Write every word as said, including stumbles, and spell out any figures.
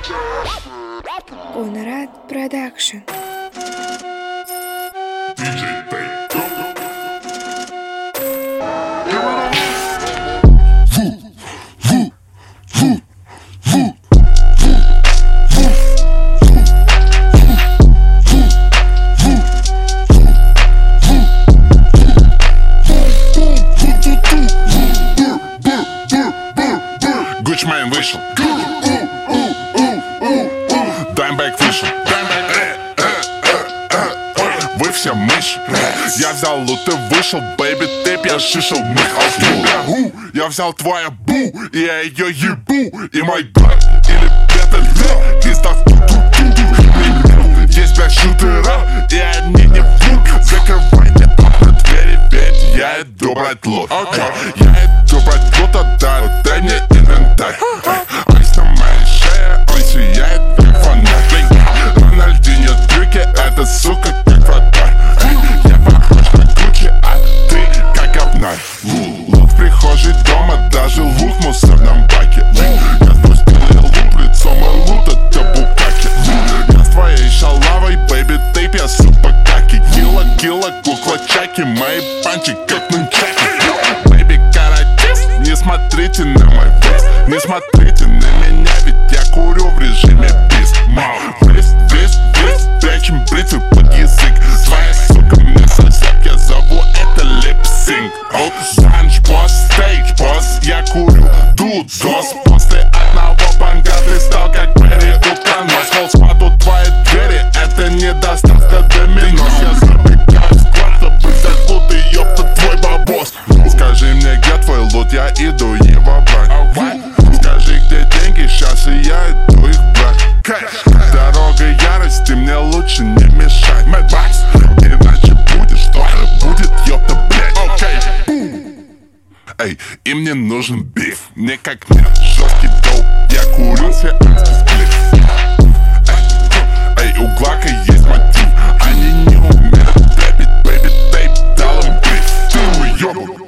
Конрад Продакшн. Гучман вышел, Даймбэк вышел, вы все мышь. Я взял лут и вышел, бэйби, ты пьяшишел. Я взял твою бу, и я ее ебу. И мой брат, или это ты, издав ту-ту-ту-ту. Есть пять шутера, и они не врут. Закрывайте окна, двери, ведь я иду брать лут. Я иду брать лут, отдай, дай мне инвентарь. Айс на моей шее, он сияет как фонарь. Рональдинho трюки, эта сука как вратарь. Я похож на Гуччи, а ты как говнарь. Лут в прихожей дома, даже лут в мусорном баке. Я спустил лут, лицо мой лут, это букаки. Я с твоей шалавой, бэйби, ты пья супакаки. Килла, килла, кукла чаки, мои панчи как нунчаки. Бэйби, каратист, не смотрите на мой вес. Не смотрите на меня, ведь я курю в режиме бист. Брист, брист, брист, прячем бритвы под язык. Твоя сука мне сосет, я зову это липсинг. Танцпос, стейджпос, я курю дуд зос. После одного банга ты стал как Перри Утконос. Холспад у твоей двери, это не доставка доминос. Я забегаю в склад, чтобы взять лут и ёпта твой бабос. Скажи мне, где твой лут, я иду его брать. Скажи, где деньги, сейчас и я иду их брать. Дорога ярость, ты мне лучше не мешай. Мэтбакс, иначе будет что? Будет ёпта, блядь. Окей. Эй, и мне нужен биф. Не как нет, жесткий доп. Я курю сианский сплит. Эй, эй, у Глака есть мотив. Они не умеют рэпить, бэйби, тейп, дал им биф. Ты уёбок.